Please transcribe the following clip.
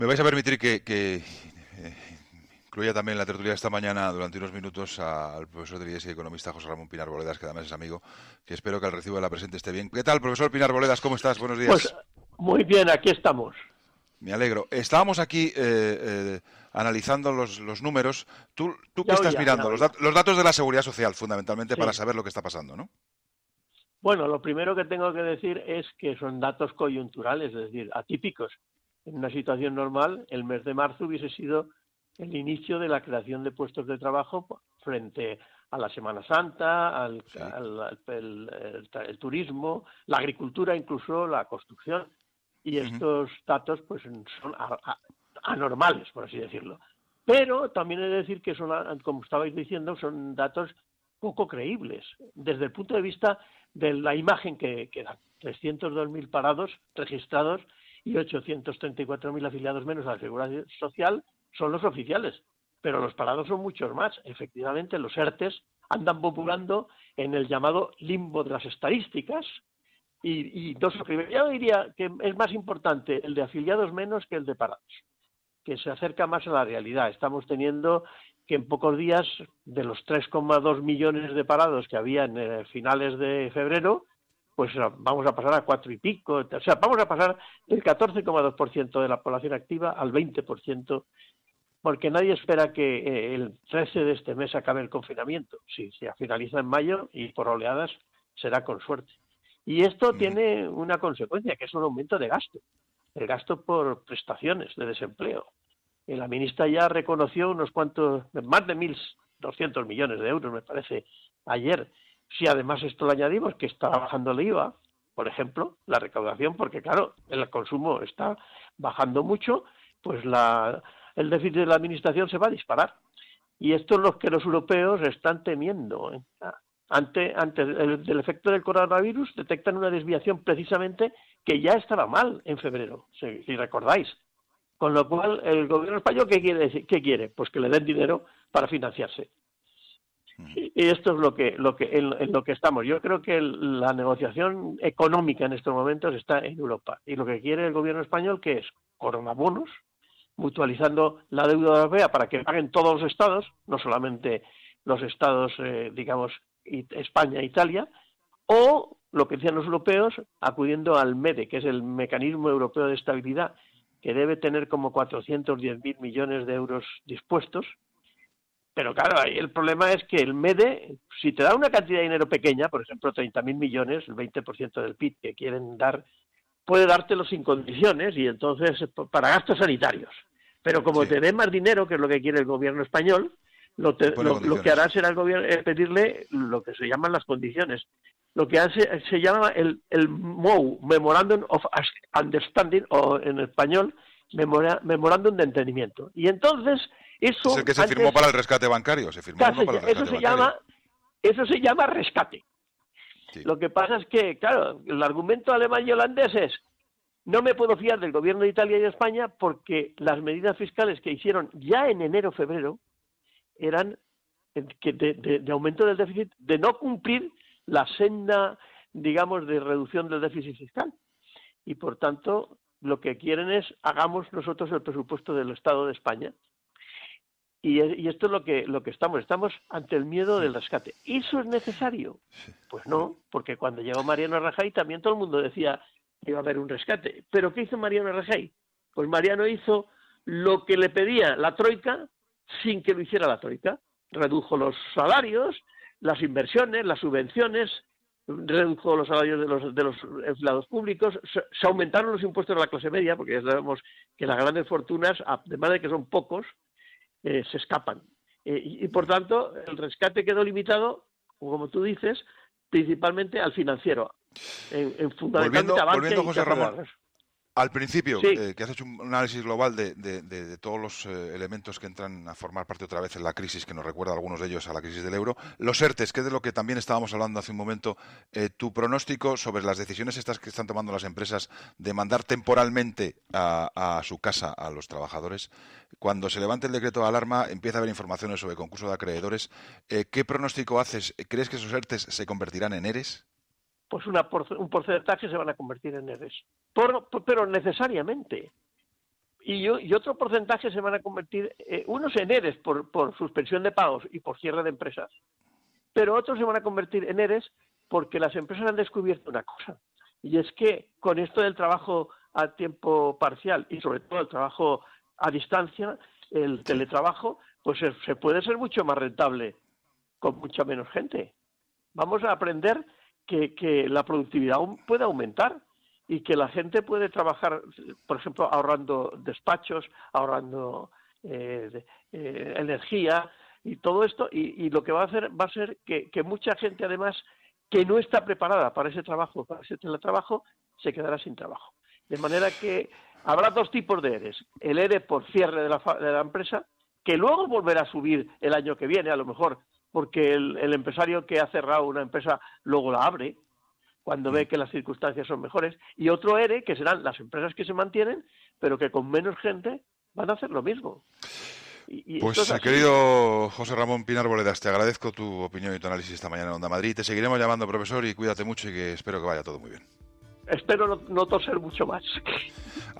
Me vais a permitir que incluya también en la tertulia de esta mañana durante unos minutos al profesor de IES y economista José Ramón Pinar Boledas, que además es amigo, que espero que al recibo de la presente esté bien. ¿Qué tal, profesor Pinar Boledas? ¿Cómo estás? Buenos Pues días. muy bien, aquí estamos. Me alegro. Estábamos aquí analizando los números. ¿Tú qué Ya estás oía, ya mirando? oía. Los datos de la seguridad social, fundamentalmente, para Sí. saber lo que está pasando, ¿no? Bueno, lo primero que tengo que decir es que son datos coyunturales, es decir, atípicos. En una situación normal, el mes de marzo hubiese sido el inicio de la creación de puestos de trabajo frente a la Semana Santa, Sí. el turismo, la agricultura, incluso la construcción. Y Ujú. estos datos pues son anormales, por así decirlo. Pero también he de decir que son, como estabais diciendo, son datos poco creíbles desde el punto de vista de la imagen que dan. 302.000 parados registrados y 834.000 afiliados menos a la Seguridad Social son los oficiales, pero los parados son muchos más. Efectivamente, los ERTES andan populando en el llamado limbo de las estadísticas y dos o primero. Yo diría que es más importante el de afiliados menos que el de parados, que se acerca más a la realidad. Estamos teniendo que en pocos días, de los 3,2 millones de parados que había en finales de febrero, pues vamos a pasar a 4 y pico. O sea, vamos a pasar del 14,2% de la población activa al 20%, porque nadie espera que el 13 de este mes acabe el confinamiento. Si se finaliza en mayo y por oleadas será con suerte. Y esto Ujú. tiene una consecuencia, que es un aumento de gasto, el gasto por prestaciones de desempleo. Y la ministra ya reconoció unos cuantos, más de 1.200 millones de euros, me parece, ayer. Si además esto le añadimos que está bajando el IVA, por ejemplo, la recaudación, porque claro, el consumo está bajando mucho, pues el déficit de la administración se va a disparar. Y esto es lo que los europeos están temiendo. Ante del efecto del coronavirus detectan una desviación precisamente que ya estaba mal en febrero, si recordáis. Con lo cual, el gobierno español, ¿qué quiere decir? ¿Qué quiere? Pues que le den dinero para financiarse. Y esto es en lo que estamos. Yo creo que la negociación económica en estos momentos está en Europa. Y lo que quiere el gobierno español, que es coronabonos, mutualizando la deuda europea para que paguen todos los estados, no solamente los estados, digamos, España e Italia, o lo que decían los europeos, acudiendo al MEDE, que es el Mecanismo Europeo de Estabilidad, que debe tener como 410.000 millones de euros dispuestos. Pero claro, ahí el problema es que el MEDE, si te da una cantidad de dinero pequeña, por ejemplo 30.000 millones, el 20% del PIB que quieren dar, puede dártelo sin condiciones y entonces para gastos sanitarios. Pero como Sí. te dé más dinero, que es lo que quiere el gobierno español, Te pone lo que condiciones. hará será el gobierno pedirle lo que se llaman las condiciones. Lo que hace se llama el MOU, Memorandum of Understanding, o en español, Memorándum de Entendimiento. Y entonces, Es el eso que se firmó antes, para el rescate bancario. Se firmó uno para el rescate bancario. eso se llama rescate. Sí. Lo que pasa es que, claro, el argumento alemán y holandés es: no me puedo fiar del gobierno de Italia y de España porque las medidas fiscales que hicieron ya en enero-febrero eran de aumento del déficit, de no cumplir la senda, digamos, de reducción del déficit fiscal. Y por tanto, lo que quieren es hagamos nosotros el presupuesto del Estado de España. Y esto es lo que estamos ante el miedo del rescate. ¿Eso es necesario? Pues no, porque cuando llegó Mariano Rajoy también todo el mundo decía que iba a haber un rescate. ¿Pero qué hizo Mariano Rajoy? Pues Mariano hizo lo que le pedía la Troika sin que lo hiciera la Troika. Redujo los salarios, las inversiones, las subvenciones, redujo los salarios de los empleados públicos, se aumentaron los impuestos de la clase media, porque ya sabemos que las grandes fortunas, además de que son pocos, se escapan. Y por tanto, el rescate quedó limitado, como tú dices, principalmente al financiero, fundamentalmente a Bankia Volviendo, y José Caja de Ramón, Ahorros. al principio, Sí, que has hecho un análisis global de todos los elementos que entran a formar parte otra vez en la crisis, que nos recuerda a algunos de ellos a la crisis del euro. Los ERTES, que es de lo que también estábamos hablando hace un momento, tu pronóstico sobre las decisiones estas que están tomando las empresas de mandar temporalmente a su casa a los trabajadores. Cuando se levante el decreto de alarma, empieza a haber informaciones sobre concurso de acreedores. ¿Qué pronóstico haces? ¿Crees que esos ERTES se convertirán en ERES? pues un porcentaje se van a convertir en ERES. Pero necesariamente. y otro porcentaje se van a convertir, unos en ERES por suspensión de pagos y por cierre de empresas, pero otros se van a convertir en ERES porque las empresas han descubierto una cosa, y es que con esto del trabajo a tiempo parcial y sobre todo el trabajo a distancia, el teletrabajo, pues se puede ser mucho más rentable con mucha menos gente. Vamos a aprender que la productividad puede aumentar y que la gente puede trabajar, por ejemplo, ahorrando despachos, ahorrando energía y todo esto, y lo que va a ser que mucha gente, además, que no está preparada para ese trabajo, para ese teletrabajo, se quedará sin trabajo. De manera que habrá dos tipos de ERES. El ERE por cierre de la empresa, que luego volverá a subir el año que viene, a lo mejor, porque el empresario que ha cerrado una empresa luego la abre, cuando ve que las circunstancias son mejores, y otro ERE, que serán las empresas que se mantienen, pero que con menos gente van a hacer lo mismo. Pues, querido José Ramón Pinar Boledas, te agradezco tu opinión y tu análisis esta mañana en Onda Madrid. Te seguiremos llamando, profesor, y cuídate mucho y que espero que vaya todo muy bien. Espero no toser mucho más.